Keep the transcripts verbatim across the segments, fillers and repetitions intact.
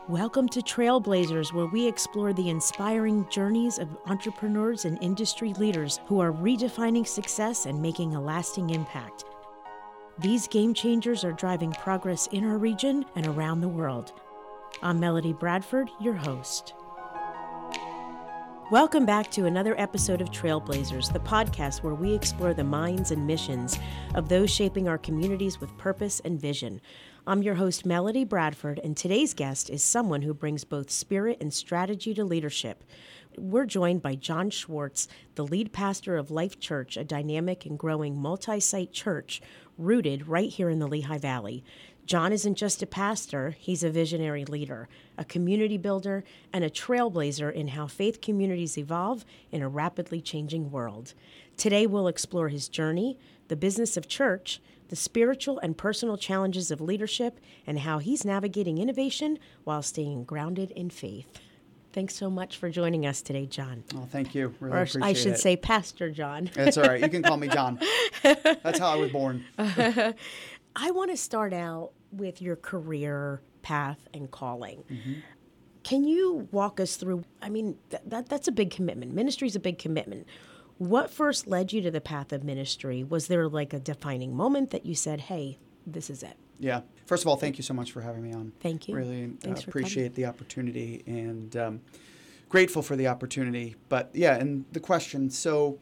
Welcome to Trailblazers, where we explore the inspiring journeys of entrepreneurs and industry leaders who are redefining success and making a lasting impact. These game changers are driving progress in our region and around the world. I'm Melody Bradford, your host. Welcome back to another episode of Trailblazers, the podcast where we explore the minds and missions of those shaping our communities with purpose and vision. I'm your host, Melody Bradford, and today's guest is someone who brings both spirit and strategy to leadership. We're joined by John Schwartz, the lead pastor of Life Church, a dynamic and growing multi-site church rooted right here in the Lehigh Valley. John isn't just a pastor, he's a visionary leader, a community builder, and a trailblazer in how faith communities evolve in a rapidly changing world. Today we'll explore his journey, the business of church, the spiritual and personal challenges of leadership, and how he's navigating innovation while staying grounded in faith. Thanks so much for joining us today, John. Oh, thank you. Really or appreciate I should it. say Pastor John. That's all right. You can call me John. That's how I was born. I want to start out with your career path and calling. Mm-hmm. Can you walk us through, I mean, th- that that's a big commitment. Ministry is a big commitment. What first led you to the path of ministry? Was there like a defining moment that you said, hey, this is it? Yeah. First of all, thank you so much for having me on. Thank you. Really uh, Thanks for appreciate coming. the opportunity and um, grateful for the opportunity. But yeah, and the question. So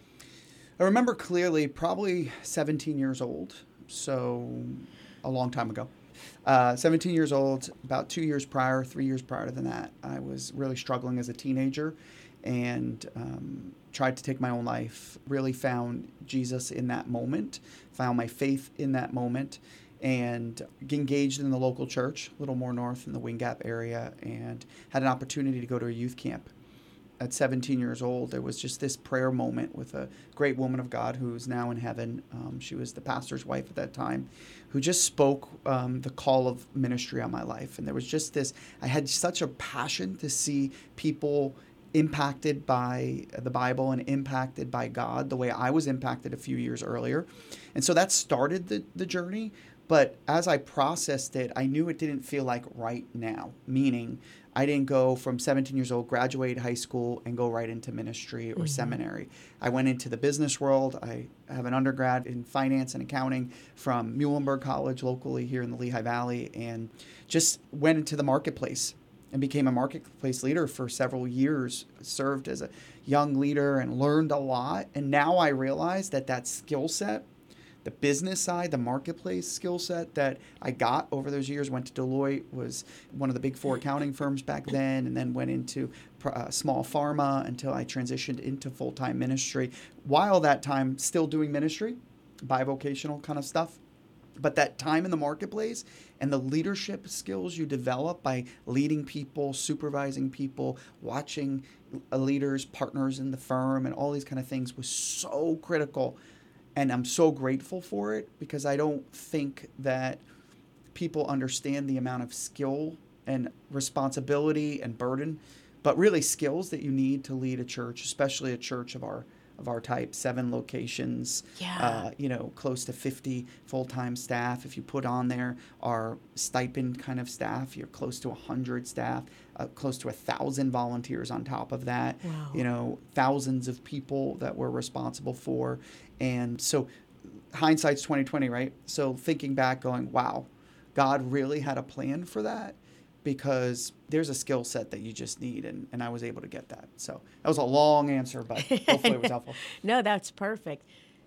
I remember clearly probably seventeen years old. So a long time ago. Uh, seventeen years old, about two years prior, three years prior to that, I was really struggling as a teenager and um, tried to take my own life. Really found Jesus in that moment, found my faith in that moment, and engaged in the local church, a little more north in the Wind Gap area, and had an opportunity to go to a youth camp. At seventeen years old, there was just this prayer moment with a great woman of God who's now in heaven. Um, she was the pastor's wife at that time, who just spoke um, the call of ministry on my life. And there was just this, I had such a passion to see people impacted by the Bible and impacted by God the way I was impacted a few years earlier. And so that started the, the journey. But as I processed it, I knew it didn't feel like right now, meaning I didn't go from seventeen years old, graduate high school, and go right into ministry or mm-hmm. seminary. I went into the business world. I have an undergrad in finance and accounting from Muhlenberg College locally here in the Lehigh Valley, and just went into the marketplace and became a marketplace leader for several years, served as a young leader and learned a lot. And now I realize that that skill set, the business side, the marketplace skill set that I got over those years, went to Deloitte, was one of the big four accounting firms back then, and then went into uh, small pharma until I transitioned into full-time ministry. While that time, still doing ministry, bivocational kind of stuff. But that time in the marketplace and the leadership skills you develop by leading people, supervising people, watching leaders, partners in the firm, and all these kind of things was so critical. And I'm so grateful for it because I don't think that people understand the amount of skill and responsibility and burden, but really skills that you need to lead a church, especially a church of our of our type, seven locations, yeah. uh, you know, close to fifty full-time staff. If you put on there our stipend kind of staff, you're close to one hundred staff, uh, close to one thousand volunteers on top of that, wow. you know, thousands of people that we're responsible for. And so hindsight's twenty twenty, right? So thinking back going, wow, God really had a plan for that, because there's a skill set that you just need, and, and I was able to get that. So that was a long answer, but hopefully it was helpful. No, that's perfect.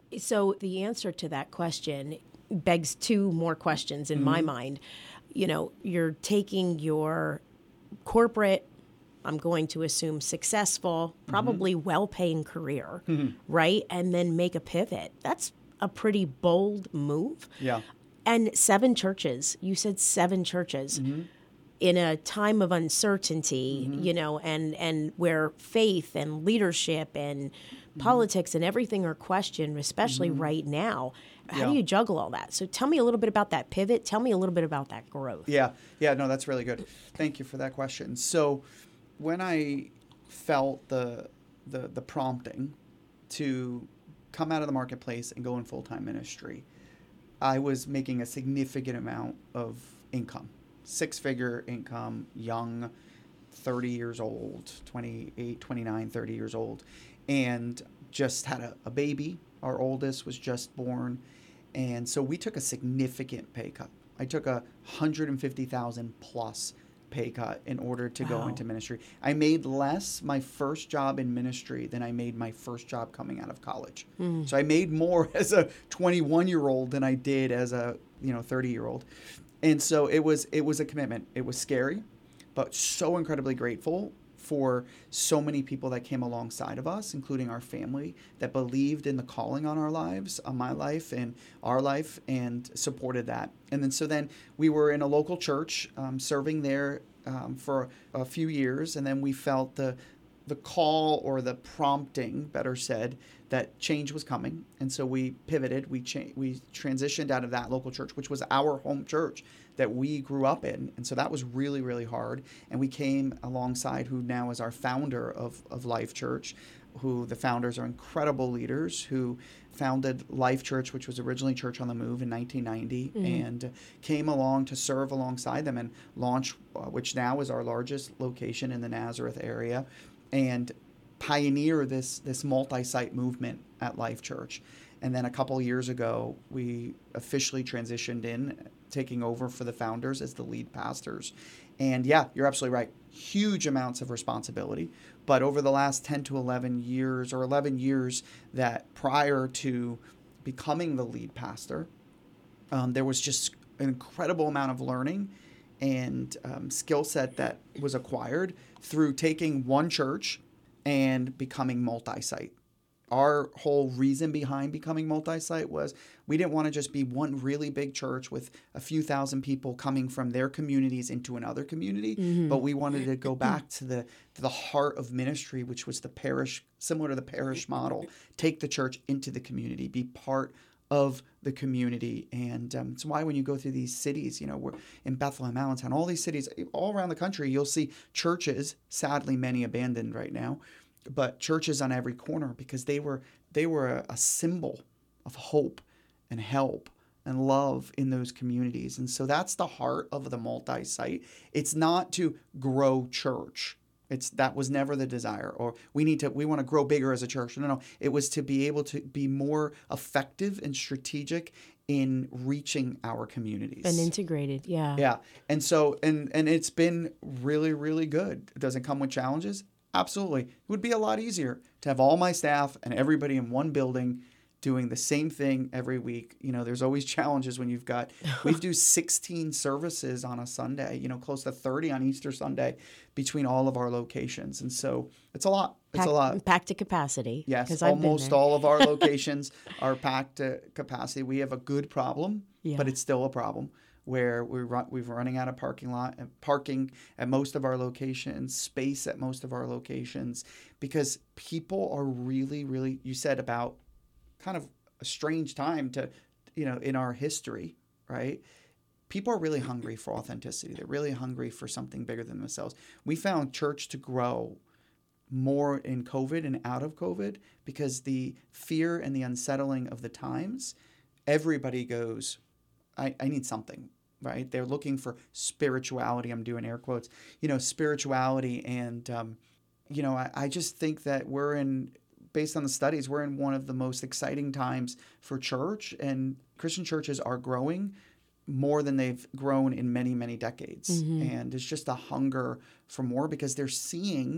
So the answer to that question begs two more questions in mm-hmm. my mind. You know, you're taking your corporate, I'm going to assume successful, probably mm-hmm. well-paying career, mm-hmm. right? And then make a pivot. That's a pretty bold move. Yeah. And seven churches, you said seven churches. Mm-hmm. In a time of uncertainty, mm-hmm. you know, and, and where faith and leadership and mm-hmm. politics and everything are questioned, especially mm-hmm. right now. How yeah. do you juggle all that? So tell me a little bit about that pivot. Tell me a little bit about that growth. Yeah. Yeah, no, that's really good. Thank you for that question. So when I felt the the, the prompting to come out of the marketplace and go in full-time ministry, I was making a significant amount of income. six-figure income, young, thirty years old, twenty-eight, twenty-nine, thirty years old, and just had a, a baby. Our oldest was just born. And so we took a significant pay cut. I took a one hundred fifty thousand plus pay cut in order to wow. go into ministry. I made less my first job in ministry than I made my first job coming out of college. Mm. So I made more as a twenty-one-year-old than I did as a, you know, thirty-year-old. And so it was it was a commitment. It was scary, but so incredibly grateful for so many people that came alongside of us, including our family, that believed in the calling on our lives, on my life and our life, and supported that. And then so then we were in a local church, um, serving there um, for a few years, and then we felt the the call or the prompting, better said, that change was coming. And so we pivoted, we cha- we transitioned out of that local church, which was our home church that we grew up in. And so that was really, really hard. And we came alongside who now is our founder of, of Life Church, who the founders are incredible leaders who founded Life Church, which was originally Church on the Move in nineteen ninety, mm-hmm. and came along to serve alongside them and launch, uh, which now is our largest location in the Nazareth area, and pioneer this this multi-site movement at Life Church. And then a couple years ago, we officially transitioned in, taking over for the founders as the lead pastors. And yeah, you're absolutely right. Huge amounts of responsibility. But over the last ten to eleven years, or eleven years that prior to becoming the lead pastor, um, there was just an incredible amount of learning and um, skill set that was acquired through taking one church and becoming multi-site. Our whole reason behind becoming multi-site was we didn't want to just be one really big church with a few thousand people coming from their communities into another community, mm-hmm. but we wanted to go back to the to the heart of ministry, which was the parish, similar to the parish model, take the church into the community, be part of the community. And um, it's why when you go through these cities, you know, we're in Bethlehem, Allentown, all these cities all around the country, you'll see churches, sadly many abandoned right now, but churches on every corner, because they were they were a, a symbol of hope and help and love in those communities. And so that's the heart of the multi-site. It's not to grow church. It's that was never the desire, or we need to we want to grow bigger as a church. No, no, it was to be able to be more effective and strategic in reaching our communities. And integrated, yeah. Yeah. And so and and it's been really, really good. Does it come with challenges? Absolutely. It would be a lot easier to have all my staff and everybody in one building doing the same thing every week. You know, there's always challenges when you've got, we do sixteen services on a Sunday, you know, close to thirty on Easter Sunday between all of our locations. And so it's a lot. It's Pack, a lot. Packed to capacity. Yes, almost all of our locations are packed to capacity. We have a good problem, yeah. but it's still a problem where we're run, we're running out of parking lot and parking at most of our locations, space at most of our locations, because people are really, really, you said about kind of a strange time to, you know, in our history, right? People are really hungry for authenticity. They're really hungry for something bigger than themselves. We found church to grow more in COVID and out of COVID because the fear and the unsettling of the times, everybody goes, I, I need something, right? They're looking for spirituality. I'm doing air quotes, you know, spirituality. And, um, you know, I, I just think that we're in, based on the studies, we're in one of the most exciting times for church, and Christian churches are growing more than they've grown in many, many decades. Mm-hmm. And it's just a hunger for more because they're seeing,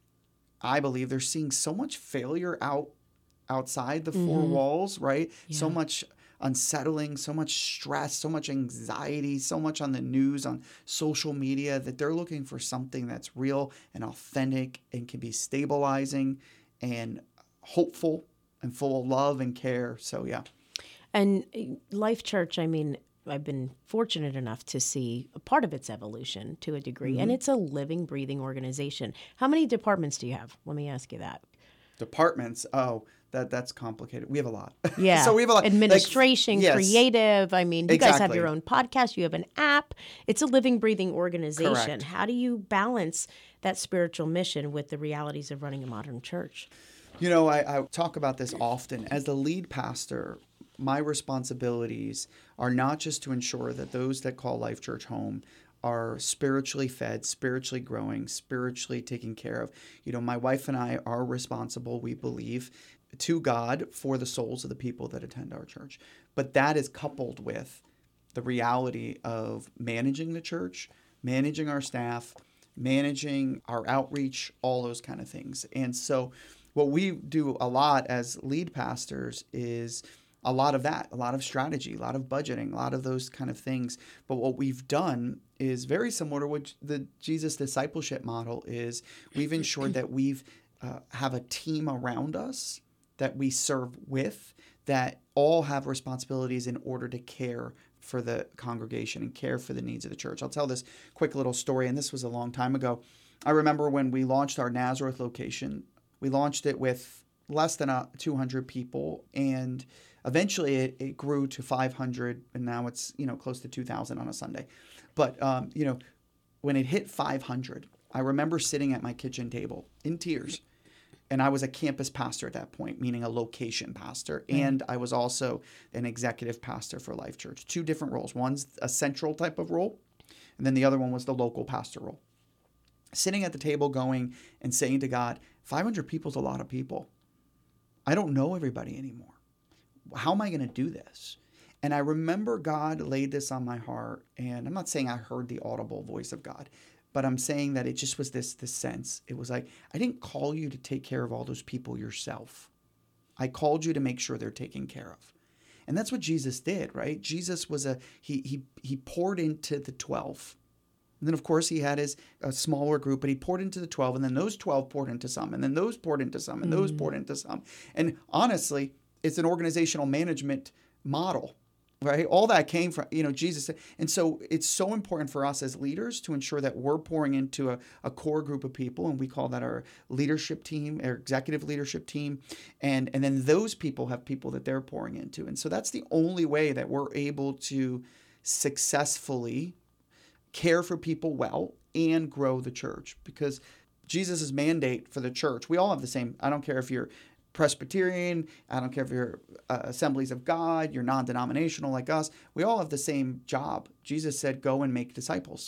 I believe they're seeing so much failure out outside the mm-hmm. four walls, right? Yeah. So much unsettling, so much stress, so much anxiety, so much on the news, on social media, that they're looking for something that's real and authentic and can be stabilizing and hopeful and full of love and care. So, yeah. And Life Church, I mean, I've been fortunate enough to see a part of its evolution to a degree, mm-hmm. and it's a living, breathing organization. How many departments do you have? Let me ask you that. Departments? Oh, that that's complicated. We have a lot. Yeah. So we have a lot. Administration, like, yes. creative. I mean, you exactly. guys have your own podcast. You have an app. It's a living, breathing organization. Correct. How do you balance that spiritual mission with the realities of running a modern church? You know, I, I talk about this often. As the lead pastor, my responsibilities are not just to ensure that those that call Life Church home are spiritually fed, spiritually growing, spiritually taken care of. You know, my wife and I are responsible, we believe, to God for the souls of the people that attend our church. But that is coupled with the reality of managing the church, managing our staff, managing our outreach, all those kind of things. And so what we do a lot as lead pastors is a lot of that, a lot of strategy, a lot of budgeting, a lot of those kind of things. But what we've done is very similar to what the Jesus discipleship model is. We've ensured that we've uh, have a team around us that we serve with that all have responsibilities in order to care for the congregation and care for the needs of the church. I'll tell this quick little story, and this was a long time ago. I remember when we launched our Nazareth location, we launched it with less than uh, two hundred people, and eventually it, it grew to five hundred, and now it's, you know, close to two thousand on a Sunday. But, um, you know, when it hit five hundred, I remember sitting at my kitchen table in tears. And I was a campus pastor at that point, meaning a location pastor. Mm. And I was also an executive pastor for Life Church. Two different roles. One's a central type of role, and then the other one was the local pastor role. Sitting at the table going and saying to God, five hundred people is a lot of people. I don't know everybody anymore. How am I going to do this? And I remember God laid this on my heart. And I'm not saying I heard the audible voice of God, but I'm saying that it just was this, this sense. It was like, I didn't call you to take care of all those people yourself. I called you to make sure they're taken care of. And that's what Jesus did, right? Jesus was a, he he he poured into the twelve. And then, of course, he had his a smaller group, but he poured into the twelve. And then those twelve poured into some. And then those poured into some. And those mm. poured into some. And honestly, it's an organizational management model. Right? All that came from, you know, Jesus. And so it's so important for us as leaders to ensure that we're pouring into a, a core group of people. And we call that our leadership team, our executive leadership team. And, and then those people have people that they're pouring into. And so that's the only way that we're able to successfully care for people well and grow the church. Because Jesus' mandate for the church, we all have the same, I don't care if you're Presbyterian, I don't care if you're uh, Assemblies of God, you're non-denominational like us, we all have the same job. Jesus said, go and make disciples.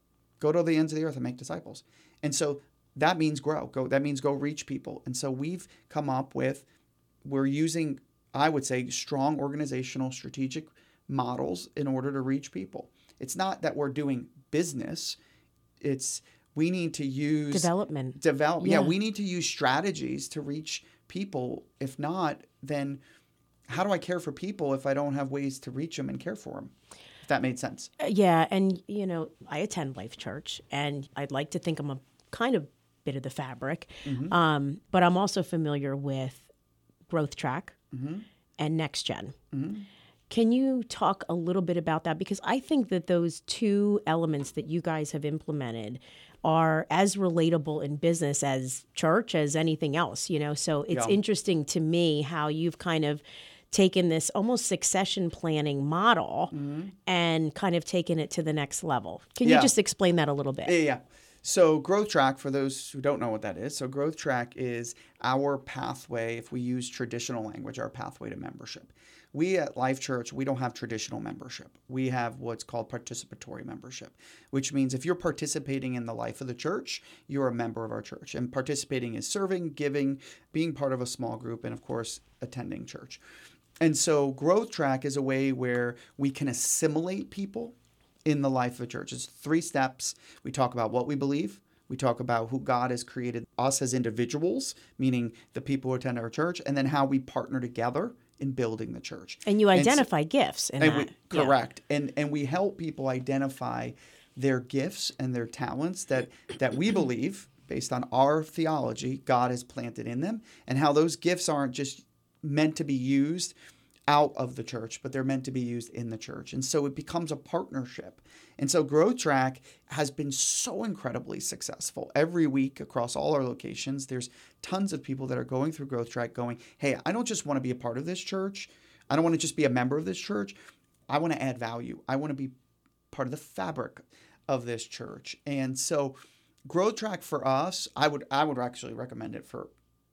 Go to the ends of the earth and make disciples. And so that means grow. Go. That means go reach people. And so we've come up with, we're using, I would say, strong organizational strategic models in order to reach people. It's not that we're doing business. It's we need to use development. Develop. Yeah. yeah, we need to use strategies to reach people. If not, then how do I care for people if I don't have ways to reach them and care for them? If that made sense. Uh, yeah. And, you know, I attend Life Church, and I'd like to think I'm a kind of bit of the fabric. Mm-hmm. Um, but I'm also familiar with Growth Track mm-hmm. and Next Gen. Mm-hmm. Can you talk a little bit about that? Because I think that those two elements that you guys have implemented are as relatable in business as church, as anything else, you know? So it's yeah. interesting to me how you've kind of taken this almost succession planning model mm-hmm. and kind of taken it to the next level. Can yeah. you just explain that a little bit? Yeah, yeah. So Growth Track, for those who don't know what that is, so Growth Track is our pathway, if we use traditional language, our pathway to membership. We at Life Church, we don't have traditional membership. We have what's called participatory membership, which means if you're participating in the life of the church, you're a member of our church. And participating is serving, giving, being part of a small group, and of course, attending church. And so Growth Track is a way where we can assimilate people in the life of a church. It's three steps. We talk about what we believe. We talk about who God has created us as individuals, meaning the people who attend our church, and then how we partner together in building the church. And you identify and so, gifts in and that. We, correct. Yeah. And and we help people identify their gifts and their talents that that we believe, based on our theology, God has planted in them, and how those gifts aren't just meant to be used out of the church, but they're meant to be used in the church. And so it becomes a partnership. And so Growth Track has been so incredibly successful. Every week across all our locations, there's tons of people that are going through Growth Track going, hey, I don't just want to be a part of this church. I don't want to just be a member of this church. I want to add value. I want to be part of the fabric of this church. And so Growth Track for us, I would I would actually recommend it for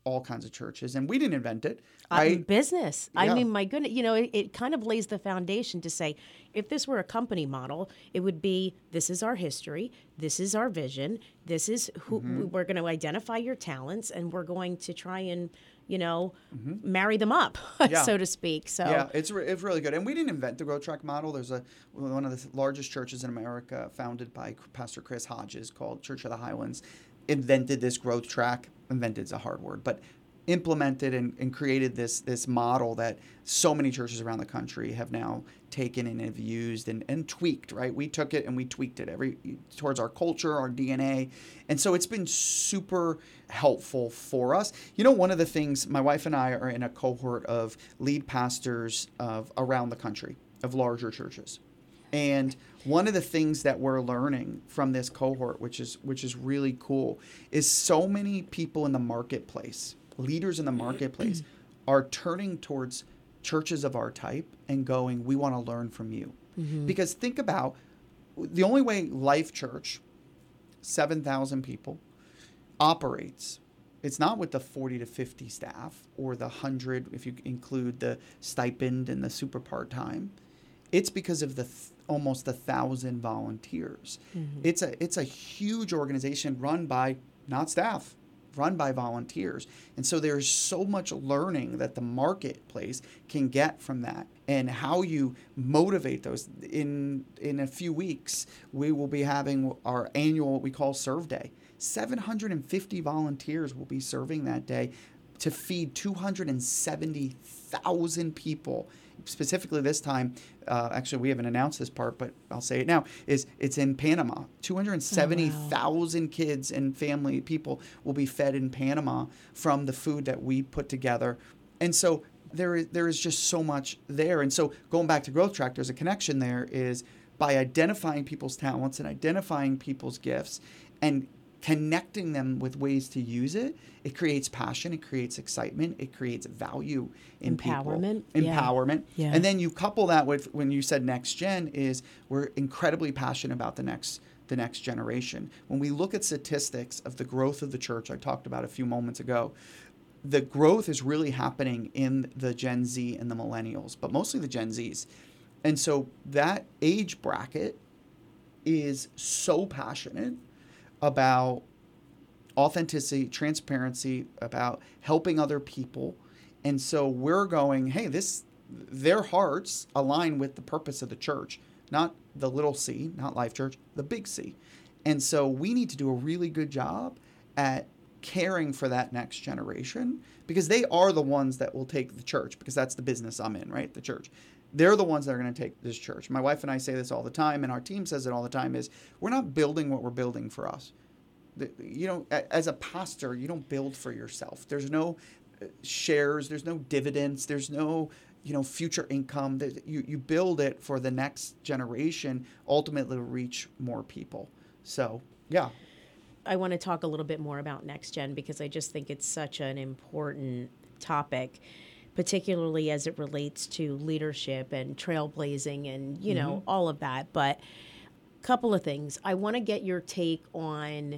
all kinds of churches. And we didn't invent it. Uh, Right? business. I Yeah. mean, my goodness, you know, it, it kind of lays the foundation to say, if this were a company model, it would be, this is our history, this is our vision, this is who Mm-hmm. we're going to identify your talents, and we're going to try and, you know, marry them up, Yeah. so to speak. So Yeah, it's re- it's really good. And we didn't invent the growth track model. There's a one of the largest churches in America, founded by Pastor Chris Hodges, called Church of the Highlands, invented this growth track. Invented is a hard word, but implemented and, and created this this model that so many churches around the country have now taken and have used and, and tweaked, right? We took it and we tweaked it every towards our culture, our D N A. And so it's been super helpful for us. You know, one of the things, my wife and I are in a cohort of lead pastors of around the country of larger churches. And one of the things that we're learning from this cohort, which is which is really cool, is so many people in the marketplace, leaders in the marketplace, are turning towards churches of our type and going, we want to learn from you. Mm-hmm. Because think about the only way Life Church, seven thousand people, operates, it's not with the forty to fifty staff or the one hundred, if you include the stipend and the super part-time. It's because of the th- almost a thousand volunteers. Mm-hmm. It's a it's a huge organization run by not staff, run by volunteers. And so there's so much learning that the marketplace can get from that, and how you motivate those. In in a few weeks, we will be having our annual, what we call Serve Day. seven hundred fifty volunteers will be serving that day to feed two hundred seventy thousand people. Specifically this time, uh, actually we haven't announced this part, but I'll say it now, is it's in Panama. two hundred seventy thousand oh, wow. kids and family people will be fed in Panama from the food that we put together. And so there is, there is just so much there. And so going back to Growth Track, there's a connection there, is by identifying people's talents and identifying people's gifts and connecting them with ways to use it, it creates passion, it creates excitement, it creates value in Empowerment. people. Empowerment. Yeah. And then you couple that with, when you said next gen, is we're incredibly passionate about the next the next generation. When we look at statistics of the growth of the church, I talked about a few moments ago, the growth is really happening in the Gen Z and the millennials, but mostly the Gen Zs. And so that age bracket is so passionate about authenticity, transparency, about helping other people. And so we're going, hey, this, their hearts align with the purpose of the church, not the little c, not Life Church, the big C. And so we need to do a really good job at caring for that next generation, because they are the ones that will take the church, because that's the business I'm in, right? The church. They're the ones that are going to take this church. My wife and I say this all the time, and our team says it all the time, is we're not building what we're building for us. The, you know, as a pastor, you don't build for yourself. There's no shares, there's no dividends, there's no, you know, future income. You, you build it for the next generation, ultimately to reach more people. So, yeah. I want to talk a little bit more about Next Gen, because I just think it's such an important topic, particularly as it relates to leadership and trailblazing and, you know, mm-hmm. all of that. But a couple of things. I want to get your take on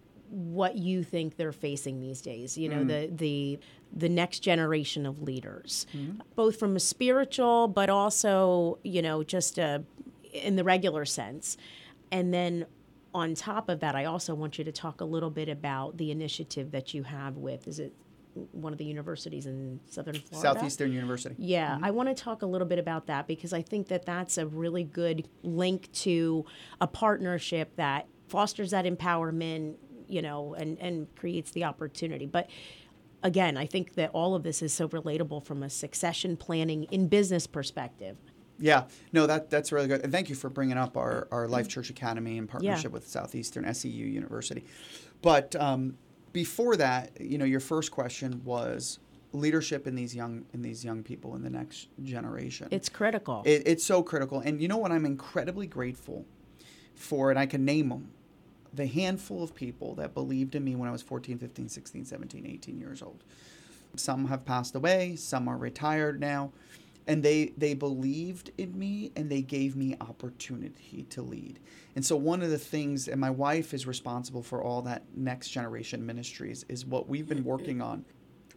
what you think they're facing these days, you know, mm. the the the next generation of leaders, mm-hmm. both from a spiritual, but also, you know, just a, in the regular sense. And then on top of that, I also want you to talk a little bit about the initiative that you have with, is it one of the universities in Southern Florida? Southeastern University. Yeah, mm-hmm. I want to talk a little bit about that, because I think that that's a really good link to a partnership that fosters that empowerment, you know, and, and creates the opportunity. But again, I think that all of this is so relatable from a succession planning in business perspective. Yeah, no, that that's really good. And thank you for bringing up our, our Life Church Academy in partnership yeah. with Southeastern S E U University. But um, before that, you know, your first question was leadership in these young in these young people in the next generation. It's critical. It, it's so critical. And you know what I'm incredibly grateful for, and I can name them, the handful of people that believed in me when I was fourteen, fifteen, sixteen, seventeen, eighteen years old. Some have passed away, some are retired now, and they they believed in me and they gave me opportunity to lead. And so one of the things, and my wife is responsible for all that next generation ministries, is what we've been working on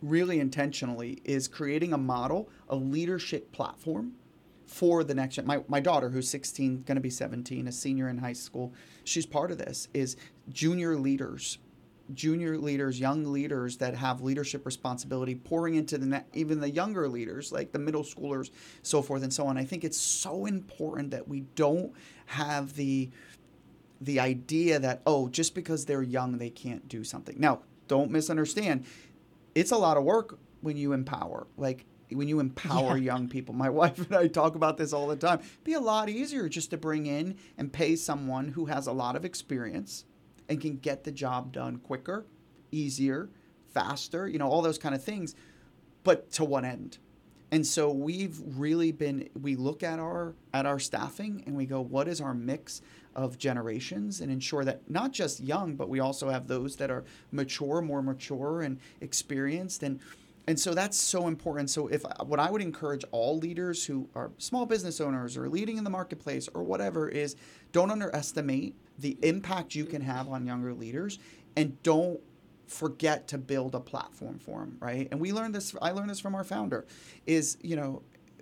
really intentionally is creating a model, a leadership platform for the next gen. My, my daughter, who's sixteen, going to be seventeen, a senior in high school, she's part of this, is junior leaders, junior leaders, young leaders that have leadership responsibility pouring into the ne- even the younger leaders, like the middle schoolers, so forth and so on. I think it's so important that we don't have the the idea that, oh, just because they're young, they can't do something. Now, don't misunderstand. It's a lot of work when you empower. Like, when you empower yeah. young people. My wife and I talk about this all the time. It'd be a lot easier just to bring in and pay someone who has a lot of experience and can get the job done quicker, easier, faster, you know, all those kind of things. But to what end? And so we've really been, we look at our at our staffing and we go, what is our mix of generations, and ensure that not just young, but we also have those that are mature, more mature and experienced. And And so that's so important. So if what I would encourage all leaders who are small business owners or leading in the marketplace or whatever is, don't underestimate the impact you can have on younger leaders, and don't forget to build a platform for them, right? And we learned this, I learned this from our founder, is, you know,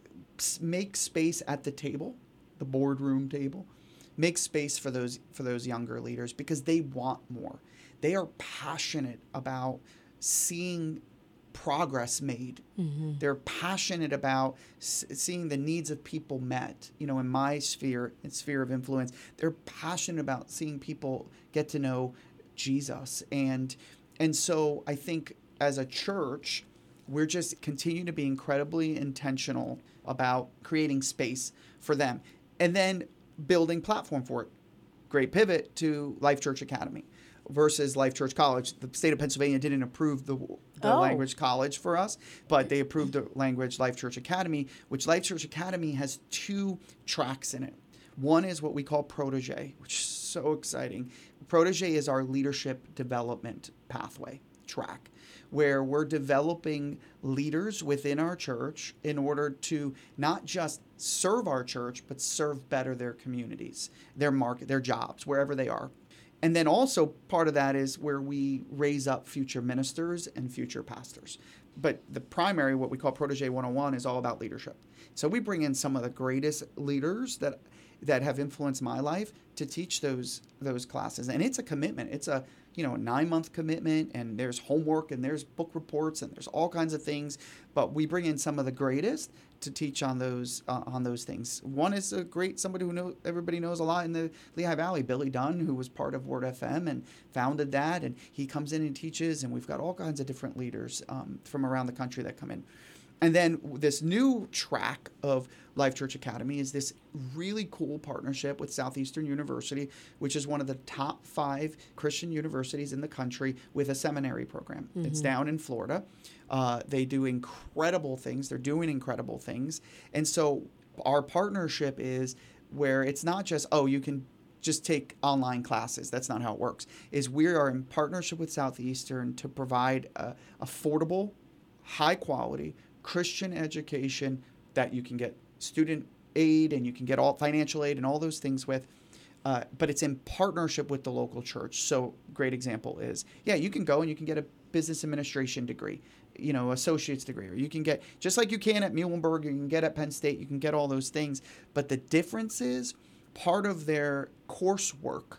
make space at the table, the boardroom table, make space for those for those younger leaders, because they want more. They are passionate about seeing progress made. Mm-hmm. They're passionate about s- seeing the needs of people met. You know, in my sphere, in sphere of influence, they're passionate about seeing people get to know Jesus. And and so I think as a church, we're just continue to be incredibly intentional about creating space for them, and then building platform for it. Great pivot to Life Church Academy versus Life Church College. The state of Pennsylvania didn't approve the, the oh. language college for us, but they approved the language Life Church Academy, which Life Church Academy has two tracks in it. One is what we call Protege, which is so exciting. Protege is our leadership development pathway track, where we're developing leaders within our church in order to not just serve our church, but serve better their communities, their market, their jobs, wherever they are. And then also part of that is where we raise up future ministers and future pastors. But the primary, what we call Protege one oh one, is all about leadership. So we bring in some of the greatest leaders that that have influenced my life to teach those those classes. And it's a commitment. It's a, you know, a nine-month commitment, and there's homework, and there's book reports, and there's all kinds of things. But we bring in some of the greatest to teach on those uh, on those things. One is a great, somebody who know everybody knows a lot in the Lehigh Valley, Billy Dunn, who was part of Word F M and founded that, and he comes in and teaches, and we've got all kinds of different leaders um, from around the country that come in. And then this new track of Life Church Academy is this really cool partnership with Southeastern University, which is one of the top five Christian universities in the country with a seminary program. Mm-hmm. It's down in Florida. Uh, they do incredible things. They're doing incredible things. And so our partnership is where it's not just, oh, you can just take online classes. That's not how it works. Is we are in partnership with Southeastern to provide uh, affordable, high quality Christian education that you can get student aid and you can get all financial aid and all those things with, uh, but it's in partnership with the local church. So great example is, yeah, you can go and you can get a business administration degree, you know, associate's degree, or you can get, just like you can at Muhlenberg, you can get at Penn State, you can get all those things. But the difference is part of their coursework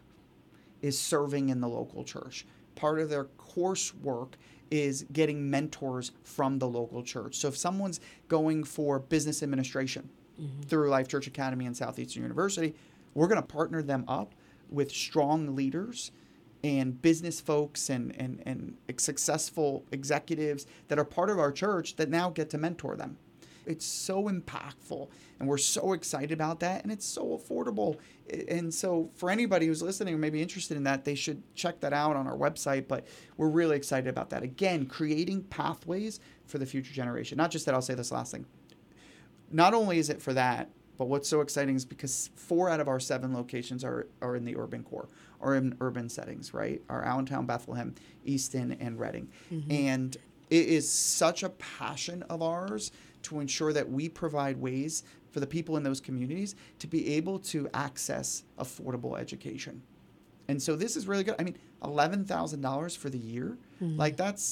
is serving in the local church. Part of their coursework is getting mentors from the local church. So if someone's going for business administration mm-hmm. through Life Church Academy and Southeastern University, we're going to partner them up with strong leaders and business folks and, and, and successful executives that are part of our church that now get to mentor them. It's so impactful, and we're so excited about that, and it's so affordable. And so for anybody who's listening or maybe interested in that, they should check that out on our website. But we're really excited about that. Again, creating pathways for the future generation. Not just that, I'll say this last thing. Not only is it for that, but what's so exciting is because four out of our seven locations are, are in the urban core, or in urban settings, right? Our Allentown, Bethlehem, Easton, and Reading. Mm-hmm. And it is such a passion of ours to ensure that we provide ways for the people in those communities to be able to access affordable education. And so this is really good. I mean, eleven thousand dollars for the year, mm-hmm. like that's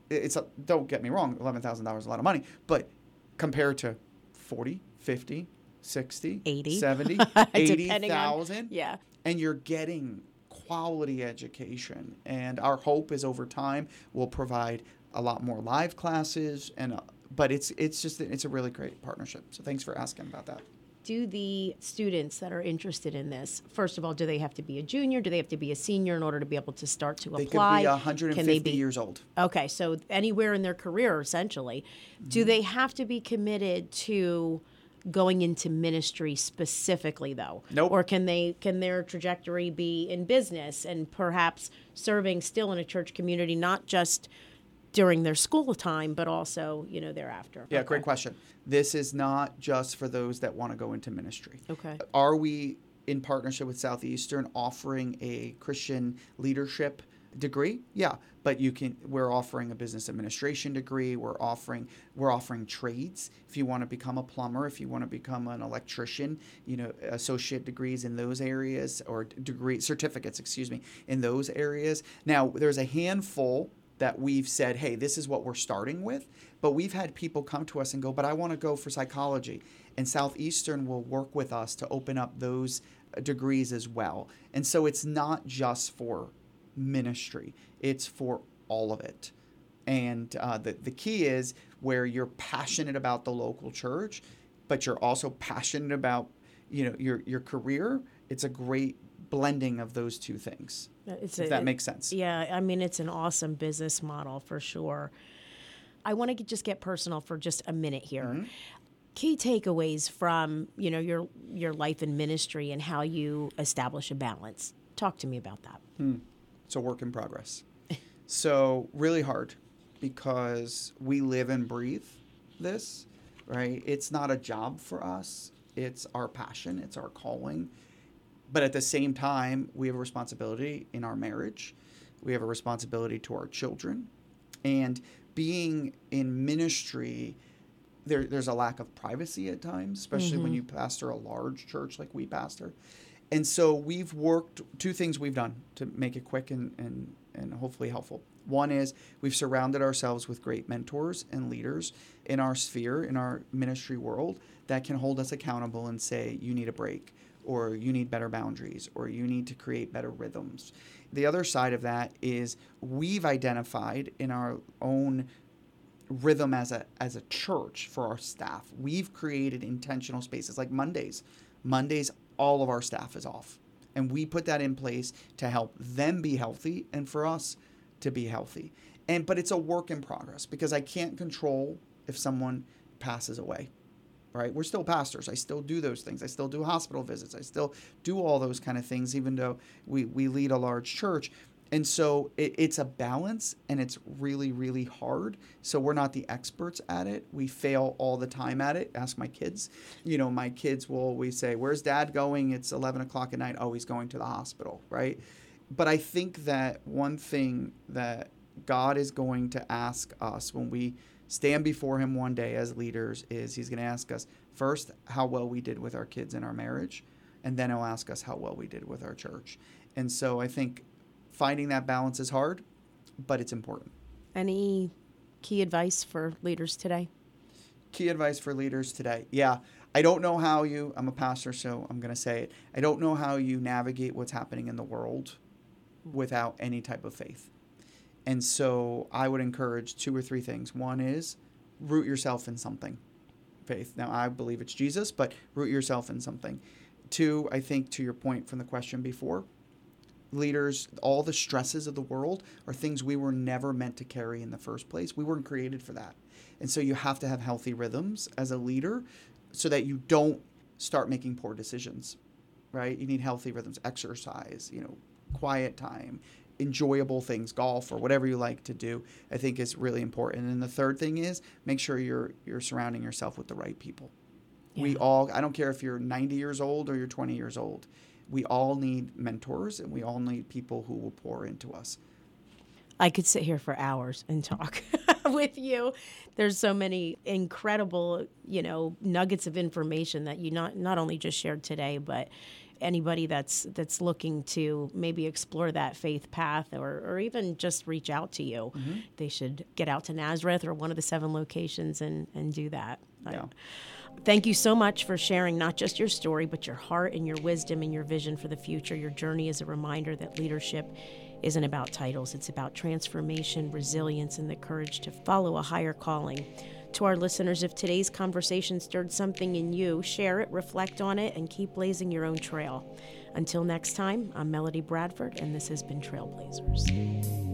it's a, don't get me wrong, eleven thousand dollars is a lot of money, but compared to forty, fifty, sixty, eighty, seventy, eighty thousand, yeah. And you're getting quality education. And our hope is over time we'll provide a lot more live classes, and uh, but it's it's just it's a really great partnership. So thanks for asking about that. Do the students that are interested in this, first of all, do they have to be a junior? Do they have to be a senior in order to be able to start to They apply? could be one hundred fifty Can they be, years old. Okay, so anywhere in their career, essentially. Mm-hmm. Do they have to be committed to going into ministry specifically, though? Nope. Or can they can their trajectory be in business and perhaps serving still in a church community, not just during their school time, but also, you know, thereafter? Yeah, okay. Great question. This is not just for those that want to go into ministry. Okay. Are we, in partnership with Southeastern, offering a Christian leadership degree? Yeah, but you can. We're offering a business administration degree. We're offering we're offering trades. If you want to become a plumber, if you want to become an electrician, you know, associate degrees in those areas, or degree certificates, excuse me, in those areas. Now, there's a handful that we've said, hey, this is what we're starting with. But we've had people come to us and go, but I want to go for psychology. And Southeastern will work with us to open up those degrees as well. And so it's not just for ministry. It's for all of it. And uh, the, the key is where you're passionate about the local church, but you're also passionate about, you know, your, your career. It's a great blending of those two things. It's if a, that makes sense. Yeah, I mean, it's an awesome business model for sure. I want to just get personal for just a minute here. Mm-hmm. Key takeaways from, you know, your your life in ministry and how you establish a balance. Talk to me about that. Hmm. It's a work in progress. So really hard, because we live and breathe this, right? It's not a job for us. It's our passion. It's our calling. But at the same time, we have a responsibility in our marriage. We have a responsibility to our children. And being in ministry, there, there's a lack of privacy at times, especially mm-hmm. when you pastor a large church like we pastor. And so we've worked, two things we've done to make it quick and, and, and hopefully helpful. One is we've surrounded ourselves with great mentors and leaders in our sphere, in our ministry world, that can hold us accountable and say, you need a break, or you need better boundaries, or you need to create better rhythms. The other side of that is we've identified in our own rhythm as a as a church for our staff. We've created intentional spaces like Mondays. Mondays, all of our staff is off. And we put that in place to help them be healthy and for us to be healthy. And but it's a work in progress, because I can't control if someone passes away. Right? We're still pastors. I still do those things. I still do hospital visits. I still do all those kind of things, even though we, we lead a large church. And so it, it's a balance, and it's really, really hard. So we're not the experts at it. We fail all the time at it. Ask my kids. You know, my kids will always say, where's dad going? It's eleven o'clock at night. Oh, he's going to the hospital, right? But I think that one thing that God is going to ask us when we stand before him one day as leaders is he's going to ask us first how well we did with our kids in our marriage, and then he'll ask us how well we did with our church. And so I think finding that balance is hard, but it's important. Any key advice for leaders today? Key advice for leaders today. Yeah. I don't know how you, I'm a pastor, so I'm going to say it. I don't know how you navigate what's happening in the world without any type of faith. And so I would encourage two or three things. One is root yourself in something, faith. Now, I believe it's Jesus, but root yourself in something. Two, I think to your point from the question before, leaders, all the stresses of the world are things we were never meant to carry in the first place. We weren't created for that. And so you have to have healthy rhythms as a leader so that you don't start making poor decisions, right? You need healthy rhythms, exercise, you know, quiet time, enjoyable things, golf or whatever you like to do, I think is really important. And then the third thing is make sure you're you're surrounding yourself with the right people. Yeah. We all, I don't care if you're ninety years old or you're twenty years old, we all need mentors, and we all need people who will pour into us. I could sit here for hours and talk with you. There's so many incredible, you know, nuggets of information that you not not only just shared today, but anybody that's that's looking to maybe explore that faith path, or, or even just reach out to you, mm-hmm. they should get out to Nazareth or one of the seven locations and, and do that. Yeah. Thank you so much for sharing not just your story, but your heart and your wisdom and your vision for the future. Your journey is a reminder that leadership isn't about titles. It's about transformation, resilience, and the courage to follow a higher calling. To our listeners, if today's conversation stirred something in you, share it, reflect on it, and keep blazing your own trail. Until next time, I'm Melody Bradford, and this has been Trailblazers.